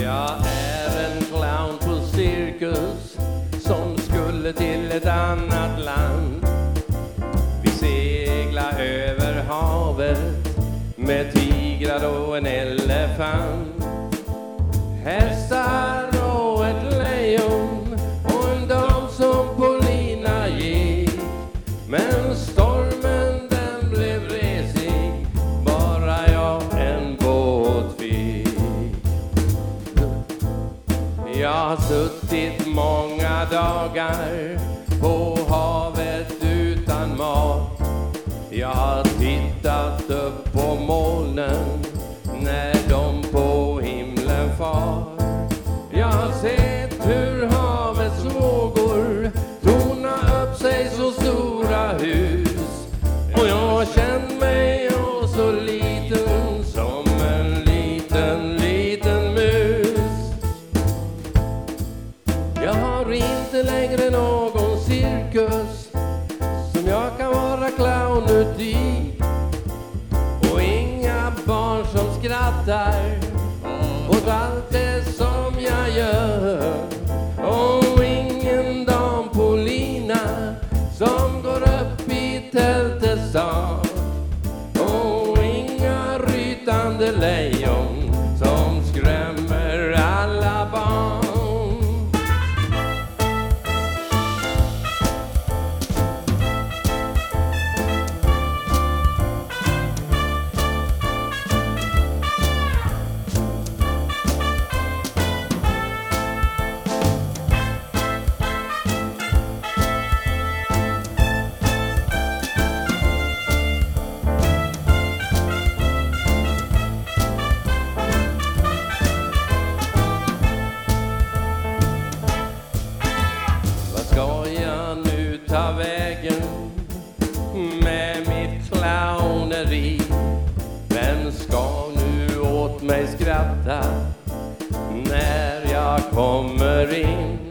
Jag är en clown på cirkus som skulle till ett annat land. Vi seglar över havet med tigrar och en elefant, hästar och ett lejon och en dam som på lina gick. Men stormen den blev resig, bara jag en båt fick. Jag har suttit många dagar på havet utan mat. Jag har tittat upp på molnen när de på himlen far. Jag har sett hur havets vågor tornar upp sig så stora hus. Och jag känner mig så liten som en liten mus. Jag har inte längre någon cirkus som jag kan vara clown uti. Och inga barn som skrattar åt allt det som jag gör. Och ingen dam på lina som går upp i tältet snart. Och inga rytande lejon som skrämmer alla barn. Ska jag nu ta vägen med mitt clowneri? Vem ska nu åt mig skratta när jag kommer in?